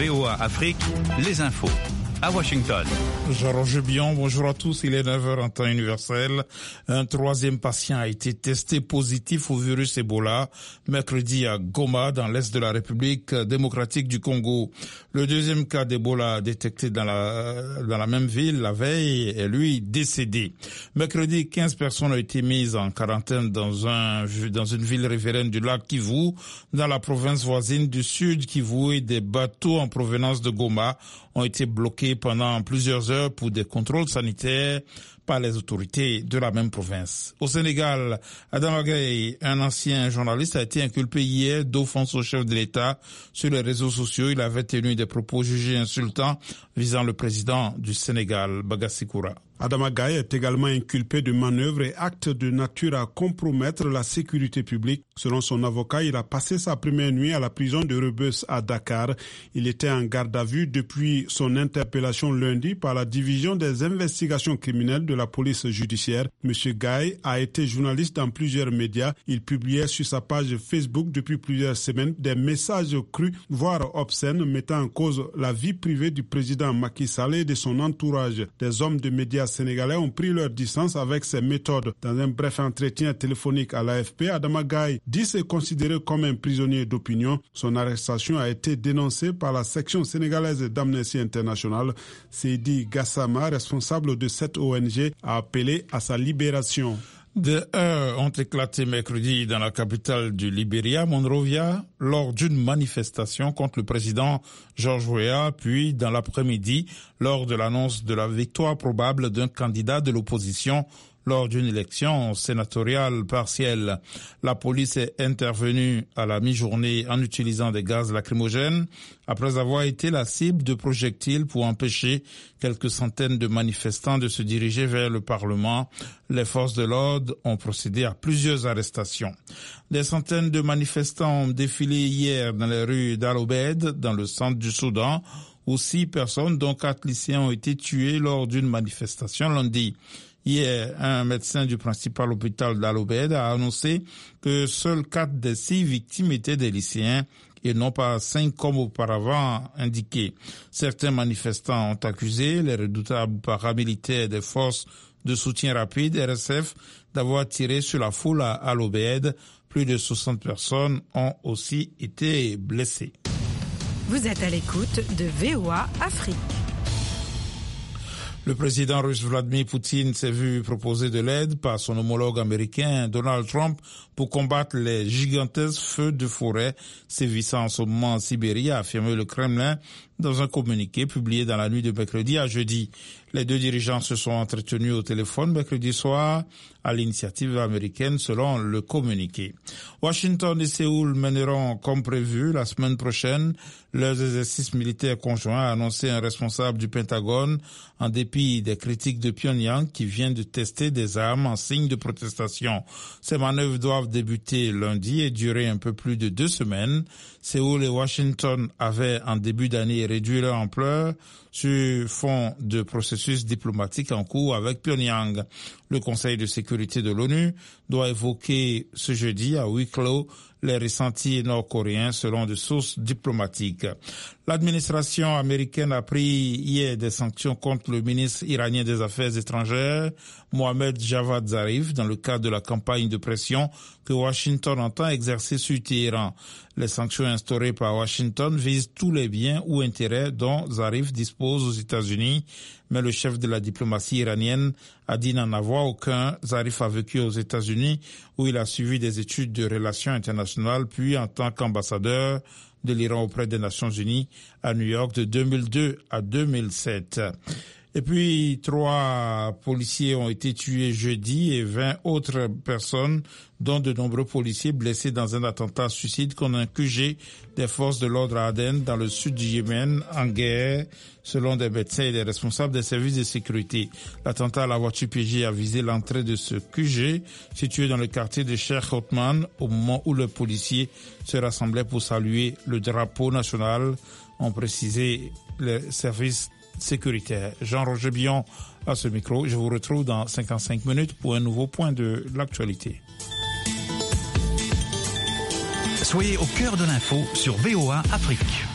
VOA Afrique, les infos. À Washington. Jean-Roger Bion, bonjour à tous. Il est 9h en temps universel. Un troisième patient a été testé positif au virus Ebola mercredi à Goma, dans l'est de la République démocratique du Congo. Le deuxième cas d'Ebola détecté dans la même ville la veille est lui décédé. Mercredi, 15 personnes ont été mises en quarantaine dans une ville riveraine du lac Kivu, dans la province voisine du sud Kivu, et des bateaux en provenance de Goma ont été bloqués pendant plusieurs heures pour des contrôles sanitaires par les autorités de la même province. Au Sénégal, Adama Gaye, un ancien journaliste, a été inculpé hier d'offense au chef de l'État sur les réseaux sociaux. Il avait tenu des propos jugés insultants visant le président du Sénégal, Bagassi Koura. Adama Gaye est également inculpé de manœuvres et actes de nature à compromettre la sécurité publique. Selon son avocat, il a passé sa première nuit à la prison de Rebeuss à Dakar. Il était en garde à vue depuis son interpellation lundi par la division des investigations criminelles de la police judiciaire. Monsieur Gaye a été journaliste dans plusieurs médias. Il publiait sur sa page Facebook depuis plusieurs semaines des messages crus, voire obscènes, mettant en cause la vie privée du président Macky Sall et de son entourage. Des hommes de médias sénégalais ont pris leur distance avec ces méthodes. Dans un bref entretien téléphonique à l'AFP, Adama Gaye dit se considérer comme un prisonnier d'opinion. Son arrestation a été dénoncée par la section sénégalaise d'Amnesty International. Seydi Gassama, responsable de cette ONG, a appelé à sa libération. Des heurts ont éclaté mercredi dans la capitale du Libéria, Monrovia, lors d'une manifestation contre le président George Weah, puis dans l'après-midi, lors de l'annonce de la victoire probable d'un candidat de l'opposition lors d'une élection sénatoriale partielle. La police est intervenue à la mi-journée en utilisant des gaz lacrymogènes après avoir été la cible de projectiles pour empêcher quelques centaines de manifestants de se diriger vers le Parlement. Les forces de l'ordre ont procédé à plusieurs arrestations. Des centaines de manifestants ont défilé hier dans les rues d'Al-Obeid, dans le centre du Soudan, où 6 personnes, dont 4 lycéens, ont été tués lors d'une manifestation lundi. Hier, un médecin du principal hôpital d'Al-Obeid a annoncé que seuls 4 des 6 victimes étaient des lycéens et non pas 5 comme auparavant indiqué. Certains manifestants ont accusé les redoutables paramilitaires des forces de soutien rapide, RSF, d'avoir tiré sur la foule à Al-Obeid. Plus de 60 personnes ont aussi été blessées. Vous êtes à l'écoute de VOA Afrique. Le président russe Vladimir Poutine s'est vu proposer de l'aide par son homologue américain Donald Trump pour combattre les gigantesques feux de forêt sévissant en ce moment en Sibérie, a affirmé le Kremlin dans un communiqué publié dans la nuit de mercredi à jeudi. Les deux dirigeants se sont entretenus au téléphone mercredi soir à l'initiative américaine, selon le communiqué. Washington et Séoul mèneront comme prévu la semaine prochaine leurs exercices militaires conjoints, a annoncé un responsable du Pentagone, en dépit des critiques de Pyongyang qui vient de tester des armes en signe de protestation. Ces manœuvres doivent débuter lundi et durer un peu plus de 2 semaines. Séoul et Washington avaient en début d'année réduit leur ampleur sur fond de processus diplomatique en cours avec Pyongyang. Le Conseil de sécurité de l'ONU doit évoquer ce jeudi à huis clos les ressentis nord-coréens selon des sources diplomatiques. L'administration américaine a pris hier des sanctions contre le ministre iranien des Affaires étrangères, Mohammad Javad Zarif, dans le cadre de la campagne de pression que Washington entend exercer sur Téhéran. Les sanctions instaurées par Washington visent tous les biens ou intérêts dont Zarif dispose aux États-Unis, mais le chef de la diplomatie iranienne a dit n'en avoir aucun. Zarif a vécu aux États-Unis où il a suivi des études de relations internationales, puis en tant qu'ambassadeur de l'Iran auprès des Nations Unies à New York de 2002 à 2007. Et puis, 3 policiers ont été tués jeudi et 20 autres personnes, dont de nombreux policiers blessés dans un attentat suicide contre un QG des forces de l'ordre à Aden, dans le sud du Yémen, en guerre, selon des médecins et des responsables des services de sécurité. L'attentat à la voiture piégée a visé l'entrée de ce QG, situé dans le quartier de Sheikh Othman, au moment où les policiers se rassemblaient pour saluer le drapeau national, ont précisé les services sécuritaire. Jean-Roger Bion à ce micro. Je vous retrouve dans 55 minutes pour un nouveau point de l'actualité. Soyez au cœur de l'info sur VOA Afrique.